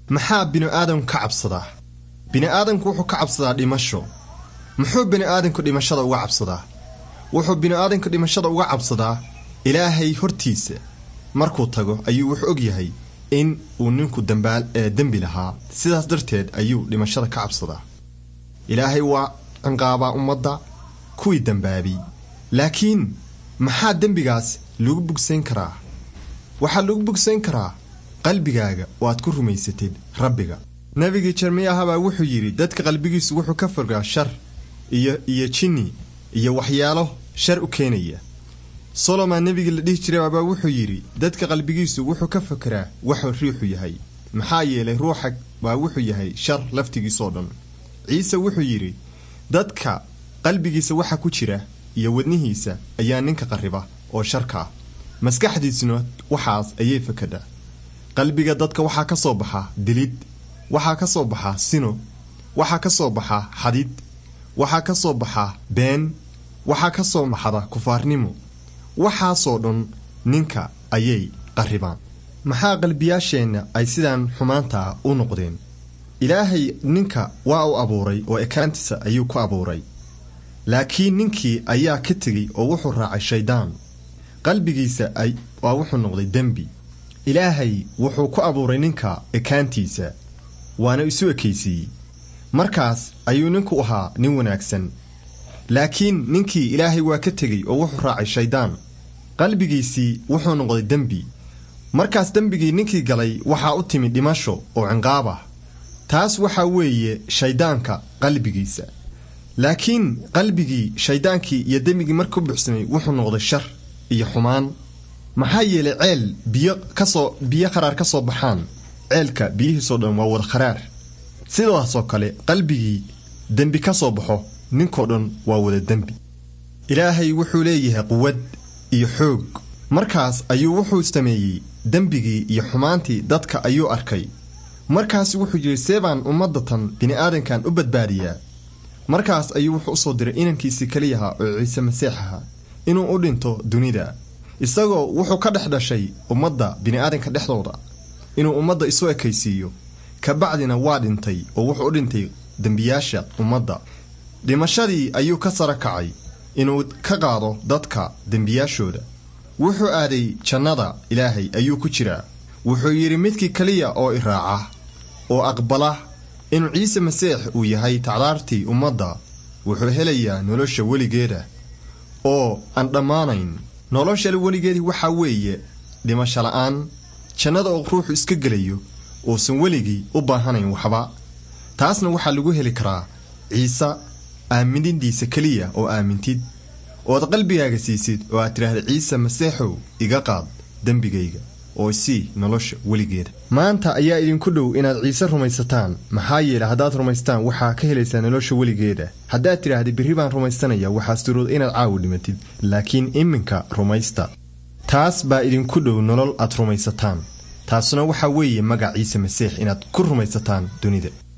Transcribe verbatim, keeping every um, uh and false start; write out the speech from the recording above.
maxaa bini aadamku ka cabsadaa bini aadamku wuxuu ka cabsadaa dhimasho muxuu bini aadamku dhimashada uga cabsadaa wuxuu bini aadamku dhimashada uga cabsadaa ilaahay hortiisa markuu tago ayuu wuxuu og yahay in uu ninku dambaal ee dambi lahaa sidaas darteed ayuu dhimashada ka cabsadaa ilaahay waa anqaaba ummadda kuwii dambaabay laakiin maxaa dambigaas lagu bugsayn karaa waxa lagu bugsayn karaa qalbigaaga oo aad ku rumaysatid rabbiga nabiga Jeremiah baa wuxuu yiri dadka qalbigiisu wuxuu ka fogaa shar iyo iyo jinni iyo waxyaalo shar u keenaya Solomon nabiga la dhihi jiray baa wuxuu yiri dadka qalbigiisu wuxuu ka fakiraa wuxuu riixu yahay maxaa yeelay ruuxa baa wuxuu yahay shar laftigiisa oo dhan Ciise wuxuu yiri dadka qalbigiisa waxa ku jira iyo wadnihiisa ayaa ninka qariba oo sharka maskaxdiisuna waxaas ayay fakada qalbiga dadka waxa ka soo baxa dilid waxa ka soo baxa sino waxa ka soo baxa xadid waxa ka soo baxa been waxa ka soo maxada kufaarnimo waxa soo dhan ninka ayay qaribaan maxaa qalbiyaasheena ay sidaan xumaanta u noqdeen ilaahay ninka waa uu abuuray oo ekaantiisa ayuu ku abuuray laakiin ninkii ayaa ka tagay oo wuxuu raacay shaydaan qalbigiisa ay waa wuxuu noqday dambi ilaahay wuxuu ku abuuray ninka ekaantiisa waana isu ekeysiyay markaas ayuu ninku ahaa nin wanaagsan laakiin ninkii ilaahay waa ka tagay oo wuxuu raacay shaydaan qalbigiisii wuxuu noqday dambi markaas dambigii ninkii galay waxa u timi dhimasho oo cinqaaba taas waxa weeye shaydaanka qalbigiisa laakiin qalbigii shaydaankii iyo dambigii markuu buuxsamay wuxuu noqday shar iyo xumaan maxaa yeelay ceel biyo ka soo biyo qaraar ka soo baxaan ceelka biyihiisoo dhan waa wada qaraar sidaas oo kale qalbigii dambi ka soo baxo ninkoo dhan waa wada dambi ilaahay wuxuu leeyahay quwad iyo xoog markaas ayuu wuxuu sameeyay dambigii iyo xumaantii dadka ayuu arkay markaas wuxuu yiri seebaan ummadatan bini aadankan u badbaadiyaa markaas ayuu wuxuu soo diray inankiisa kaliyaha oo Ciise Masiixaha inuu u dhinto dunida isagoo wuxuu ka dhaxdashay ummadda bini aadanka dhexdooda inuu ummadda isu ekaysiiyo ka bacdina waa dhintay oo wuxuu u dhintay dambiyaasha ummadda dhimashadii ayuu ka sara kacay inuu ka qaado dadka dambiyaashooda wuxuu aaday jannada ilaahay ayuu ku jiraa wuxuu yiri midkii kaliya oo iraaca oo aqbala in Ciise Masiix uu yahay tacdaartii ummadda wuxuu helayaa nolosha weligeeda oo aan dhamaanayn nolosha weligeedii waxa weeye dhimasho la'aan jannada oo ruuxu iska galayo oo san weligii u baahanayn waxba taasna waxa lagu heli karaa Ciise aamindiisa kaliya oo aamintid oo qalbigaaga siisid oo aad tiraahdo Ciise Masiixow iga qaad dambigayga oo si nolosha weligeeda maanta ayaa idinku dhow inaad Ciise rumaysataan maxaa yeelay hadaad rumaystaan waxa ka helaysaa nolosha weligeeda hadaad tiraahdo biri baan rumaysanaya waxa suurad inaad caaw dhimatid laakiin iminka rumaysta taas baa idinku dhow nolol aad rumaysataan taasuna waxa weeye magac Ciise Masiix inaad ku rumaysataan dunida